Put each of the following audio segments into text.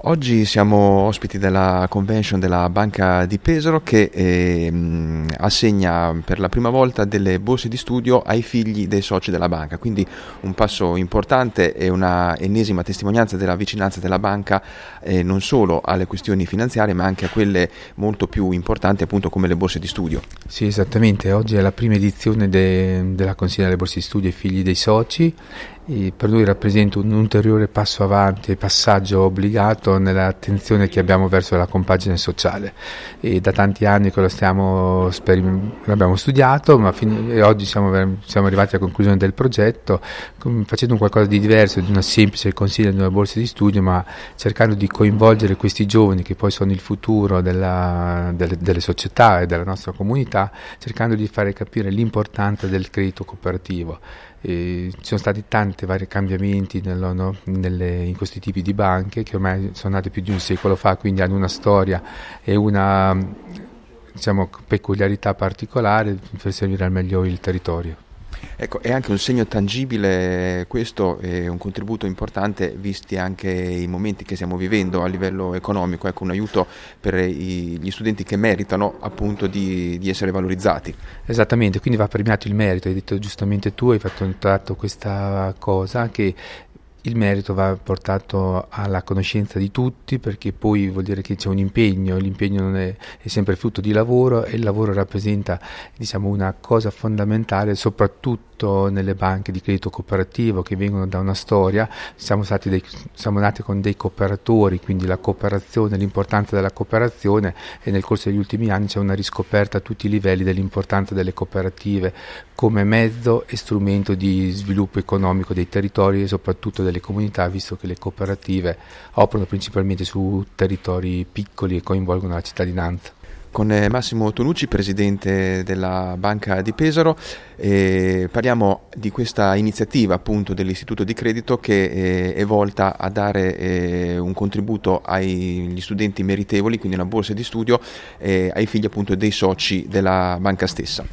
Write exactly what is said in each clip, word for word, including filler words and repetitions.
Oggi siamo ospiti della convention della Banca di Pesaro che eh, mh, assegna per la prima volta delle borse di studio ai figli dei soci della banca, quindi un passo importante e una ennesima testimonianza della vicinanza della banca eh, non solo alle questioni finanziarie ma anche a quelle molto più importanti, appunto come le borse di studio. Sì, esattamente, oggi è la prima edizione de- della consegna delle borse di studio ai figli dei soci. E per noi rappresenta un ulteriore passo avanti e passaggio obbligato nell'attenzione che abbiamo verso la compagine sociale, e da tanti anni che lo stiamo sperim- l'abbiamo studiato, ma fin- e oggi siamo, ver- siamo arrivati alla conclusione del progetto com- facendo un qualcosa di diverso, di una semplice consiglio di una borsa di studio, ma cercando di coinvolgere questi giovani che poi sono il futuro della, delle, delle società e della nostra comunità, cercando di fare capire l'importanza del credito cooperativo. E ci sono stati tanti vari cambiamenti nello, no, nelle, in questi tipi di banche che ormai sono nate più di un secolo fa, quindi hanno una storia e una, diciamo, peculiarità particolare per servire al meglio il territorio. Ecco, è anche un segno tangibile questo, è un contributo importante visti anche i momenti che stiamo vivendo a livello economico, ecco, un aiuto per i, gli studenti che meritano appunto di, di essere valorizzati. Esattamente, quindi va premiato il merito, hai detto giustamente tu, hai fatto tratto questa cosa che il merito va portato alla conoscenza di tutti, perché poi vuol dire che c'è un impegno, l'impegno non è, è sempre frutto di lavoro e il lavoro rappresenta, diciamo, una cosa fondamentale soprattutto nelle banche di credito cooperativo che vengono da una storia. Siamo, stati dei, siamo nati con dei cooperatori, quindi la cooperazione, l'importanza della cooperazione, e nel corso degli ultimi anni c'è una riscoperta a tutti i livelli dell'importanza delle cooperative come mezzo e strumento di sviluppo economico dei territori e soprattutto delle comunità, visto che le cooperative operano principalmente su territori piccoli e coinvolgono la cittadinanza. Con Massimo Tonucci, presidente della Banca di Pesaro, eh, parliamo di questa iniziativa appunto dell'Istituto di Credito che eh, è volta a dare eh, un contributo agli studenti meritevoli, quindi una borsa di studio, eh, ai figli appunto dei soci della banca stessa.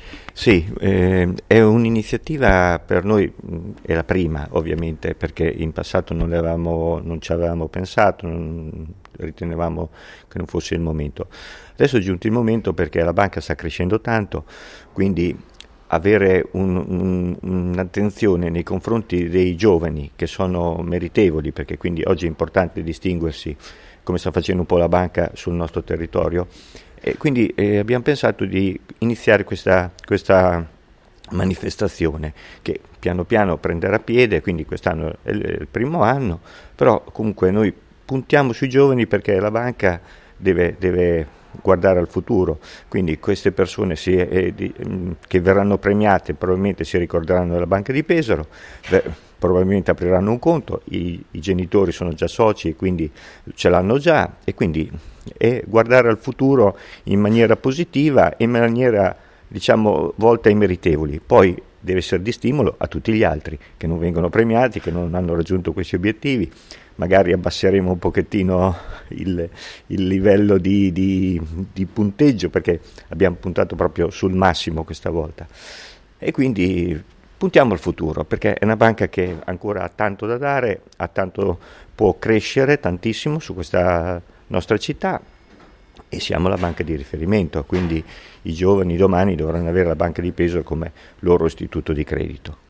Sì, eh, è un'iniziativa per noi, è la prima ovviamente, perché in passato non, avevamo, non ci avevamo pensato, non ritenevamo che non fosse il momento. Adesso è giunto il momento perché la banca sta crescendo tanto, quindi avere un, un, un'attenzione nei confronti dei giovani che sono meritevoli, perché quindi oggi è importante distinguersi, come sta facendo un po' la banca sul nostro territorio. E quindi eh, abbiamo pensato di iniziare questa, questa manifestazione che piano piano prenderà piede, quindi quest'anno è il primo anno, però comunque noi puntiamo sui giovani perché la banca deve, deve guardare al futuro, quindi queste persone si, eh, di, che verranno premiate probabilmente si ricorderanno della Banca di Pesaro, beh, probabilmente apriranno un conto, i, i genitori sono già soci e quindi ce l'hanno già, e quindi è guardare al futuro in maniera positiva e in maniera, diciamo, volta ai meritevoli. Poi deve essere di stimolo a tutti gli altri che non vengono premiati, che non hanno raggiunto questi obiettivi. Magari abbasseremo un pochettino il, il livello di, di, di punteggio, perché abbiamo puntato proprio sul massimo questa volta, e quindi puntiamo al futuro, perché è una banca che ancora ha tanto da dare, ha tanto, può crescere tantissimo su questa nostra città, e siamo la banca di riferimento, quindi i giovani domani dovranno avere la Banca di Pesaro come loro istituto di credito.